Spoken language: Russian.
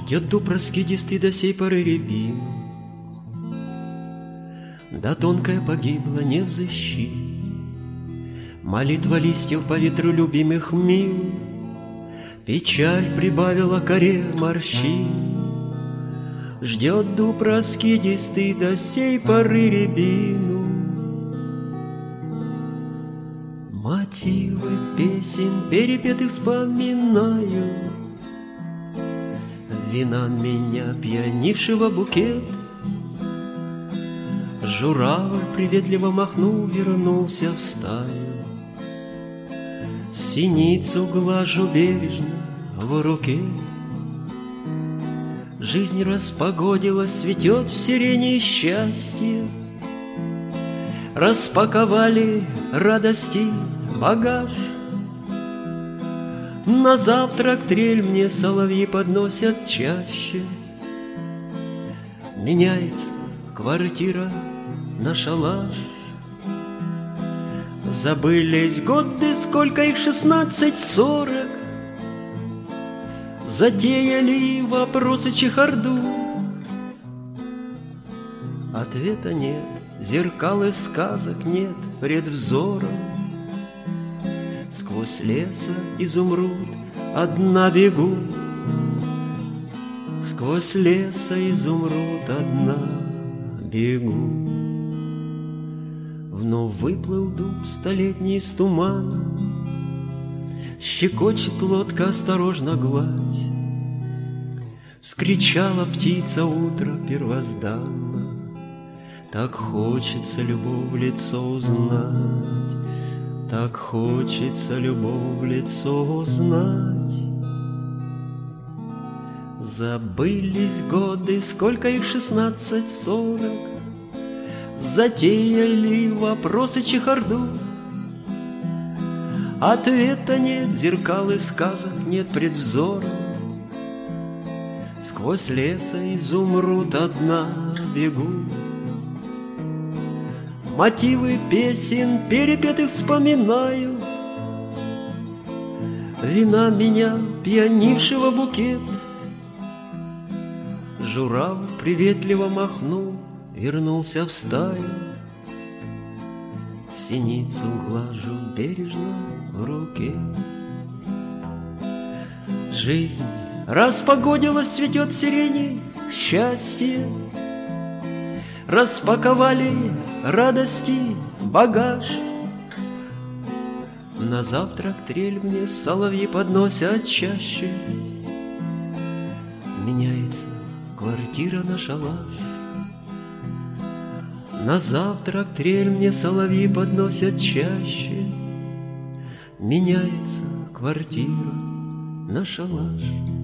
Ждет дуб раскидистый до сей поры рябину, да тонкая погибла, не взыщи. Молитва листьев по ветру любимых мил, печаль прибавила коре морщин. Ждет дуб раскидистый до сей поры рябину. Мотивы песен перепетых вспоминаю, вина меня пьянившего букет. Журавль, приветливо махнул, вернулся в стаю. Синицу глажу бережно в руке. Жизнь распогодилась, цветет в сирене счастье. Распаковали радости багаж. На завтрак трель мне соловьи подносят чаще. Меняется квартира на шалаш. Забылись годы, сколько их, 16-40. Затеяли вопросы чехарду. Ответа нет, зеркал и сказок нет пред взором. Сквозь леса изумруд одна бегу. Сквозь леса изумруд одна бегу. Вновь выплыл дуб столетний из тумана. Щекочет лодка осторожно гладь. Вскричала птица утро первозданно. Так хочется любовь в лицо узнать. Так хочется любовь в лицо узнать. Забылись годы, сколько их, 16-40. Затеяли вопросы чехарду. Ответа нет, зеркал и сказок нет пред взором. Сквозь леса изумруд одна бегу. Мотивы песен перепетых вспоминаю, вина меня пьянившего букет. Журавль приветливо махнул, вернулся в стаю. Синицу глажу бережно в руке. Жизнь распогодилась, цветет сирени счастье. Распаковали радости багаж. На завтрак трель мне соловьи подносят чаще. Меняется квартира на шалаш. На завтрак трель мне соловьи подносят чаще. Меняется квартира на шалаш.